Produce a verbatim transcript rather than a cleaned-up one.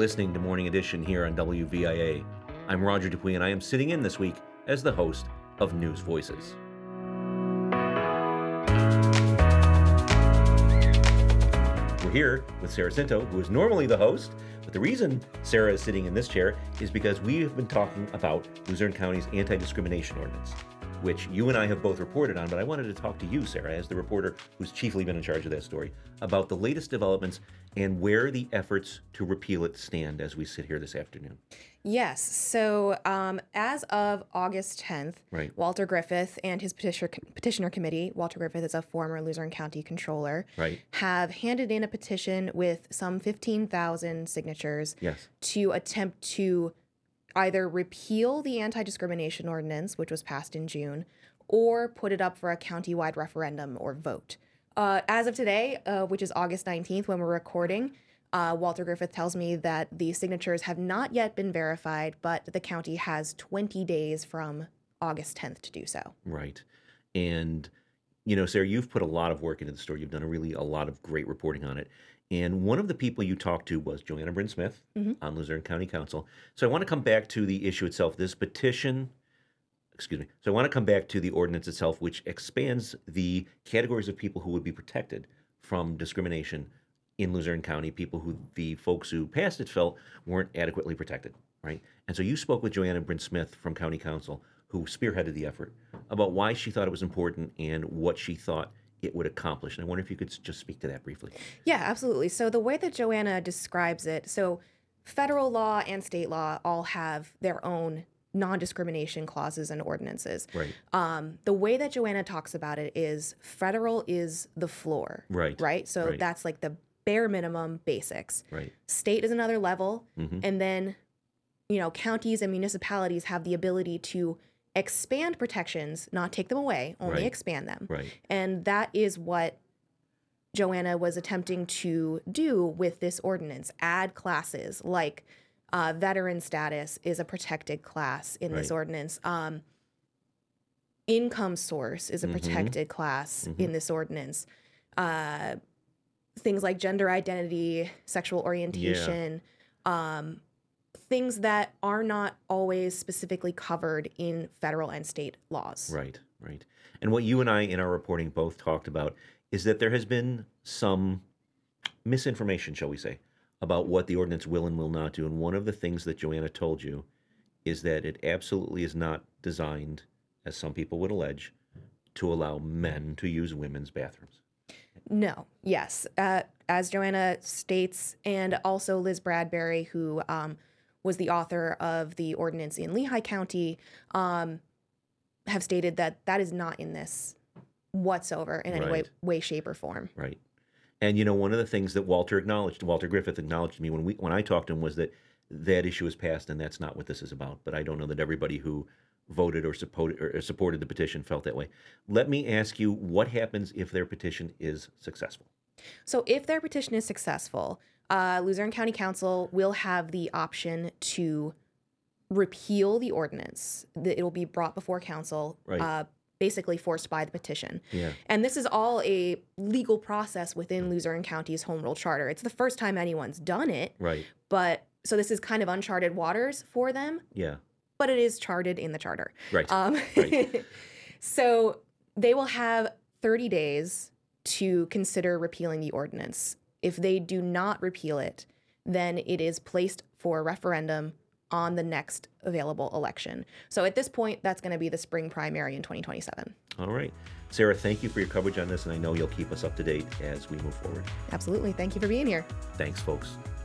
listening to Morning Edition here on W V I A. I'm Roger Dupuy, and I am sitting in this week as the host of News Voices. We're here with Sarah Scinto, who is normally the host, but the reason Sarah is sitting in this chair is because we have been talking about Luzerne County's anti-discrimination ordinance, which you and I have both reported on, but I wanted to talk to you, Sarah, as the reporter who's chiefly been in charge of that story, about the latest developments and where the efforts to repeal it stand as we sit here this afternoon. Yes. So um, as of August tenth, right. Walter Griffith and his petitioner, petitioner committee, Walter Griffith is a former Luzerne County controller, right. have handed in a petition with some fifteen thousand signatures yes. to attempt to either repeal the anti-discrimination ordinance, which was passed in June, or put it up for a countywide referendum or vote. Uh, as of today, uh, which is August nineteenth, when we're recording, uh, Walter Griffith tells me that the signatures have not yet been verified, but the county has twenty days from August tenth to do so. Right. And, you know, Sarah, you've put a lot of work into the story. You've done a really a lot of great reporting on it. And one of the people you talked to was Joanna Bryn Smith mm-hmm. on Luzerne County Council. So I want to come back to the issue itself. This petition, excuse me. So I want to come back to the ordinance itself, which expands the categories of people who would be protected from discrimination in Luzerne County, people who the folks who passed it felt weren't adequately protected, right? And so you spoke with Joanna Bryn Smith from County Council, who spearheaded the effort, about why she thought it was important and what she thought it would accomplish. And I wonder if you could just speak to that briefly. Yeah, absolutely. So the way that Joanna describes it, so federal law and state law all have their own non-discrimination clauses and ordinances. Right. Um, the way that Joanna talks about it is federal is the floor. Right. Right. So right. that's like the bare minimum basics. Right. State is another level. Mm-hmm. And then, you know, counties and municipalities have the ability to expand protections, not take them away, only right. expand them. Right. And that is what Joanna was attempting to do with this ordinance, add classes like uh, veteran status is a protected class in right. this ordinance. Um, income source is a mm-hmm. protected class mm-hmm. in this ordinance. Uh, things like gender identity, sexual orientation, yeah. um, things that are not always specifically covered in federal and state laws. Right, right. And what you and I in our reporting both talked about is that there has been some misinformation, shall we say, about what the ordinance will and will not do. And one of the things that Joanna told you is that it absolutely is not designed, as some people would allege, to allow men to use women's bathrooms. No, yes. Uh, as Joanna states, and also Liz Bradbury, who um, was the author of the ordinance in Lehigh County, um, have stated that that is not in this whatsoever in any right. way, way, shape, or form. Right. And, you know, one of the things that Walter acknowledged, Walter Griffith acknowledged to me when we when I talked to him was that that issue is passed and that's not what this is about. But I don't know that everybody who voted or supported, or supported the petition felt that way. Let me ask you, what happens if their petition is successful? So if their petition is successful, uh, Luzerne County Council will have the option to repeal the ordinance. It will be brought before council, right. uh, basically forced by the petition. Yeah. And this is all a legal process within Luzerne County's Home Rule Charter. It's the first time anyone's done it. Right. But so this is kind of uncharted waters for them. Yeah. But it is charted in the charter. Right. Um, right. So they will have thirty days to consider repealing the ordinance. If they do not repeal it, then it is placed for referendum on the next available election. So at this point, that's going to be the spring primary in twenty twenty-seven. All right. Sarah, thank you for your coverage on this, and I know you'll keep us up to date as we move forward. Absolutely. Thank you for being here. Thanks, folks.